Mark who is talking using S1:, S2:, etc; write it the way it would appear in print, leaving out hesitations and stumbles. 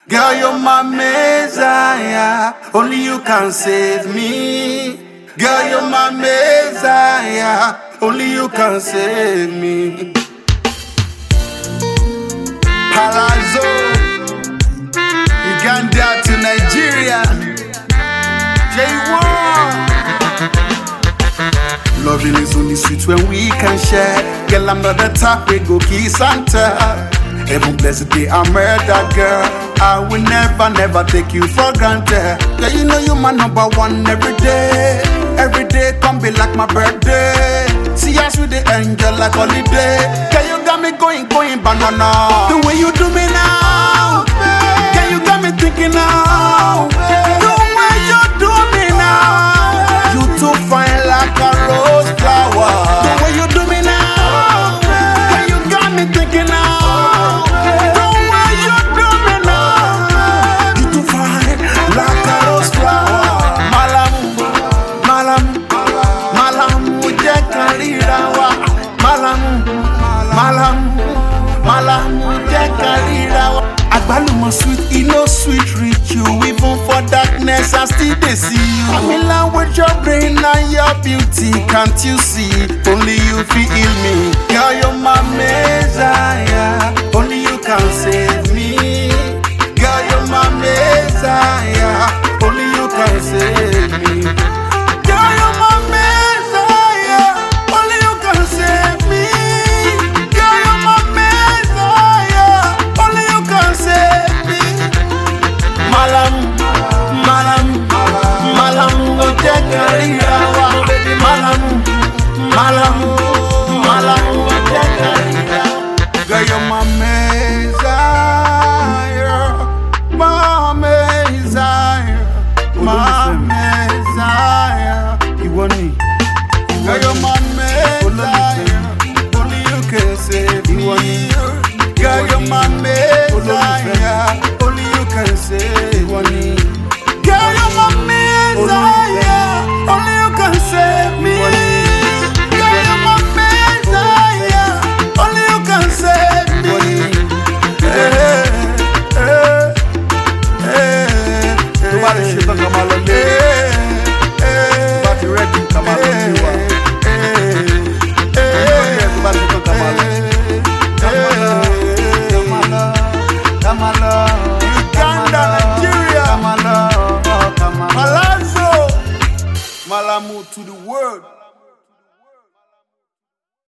S1: Girl, you're my Messiah. Only you can save me. Girl, you're my Messiah. Only you can save me. Palazzo, Uganda to Nigeria. J1. Loving is only sweet when we can share. Girl, I'm not the type we go kiss and tell. Even blessed day I murder, girl. I will never take you for granted. Girl, you know you my number one every day. Every day come be like my birthday. See us with the angel like holiday. Girl, you got me going banana. The way you do me now, girl, you got me thinking now. The way you do me now, you too fine like a rose flower. The way you do me now, girl, you got me thinking now. Agbalumo sweet, no sweet reach you. Even for darkness, I still they see you. I'm in love with your brain and your beauty. Can't you see? Only you feel me. Girl, you're my Messiah. Only you can save me. Girl, you're my Messiah. Only you can save me. Girl, you're my Messiah. Only you can save me. Girl, you're my Messiah. Only you can save me. Malam, oje karirawa. Malam, oje karirawa. Girl, you're my Messiah, my Messiah, my Messiah. You want me? Girl, you're my Messiah. Only you can save me. Girl, you're my Messiah. Only you can save me.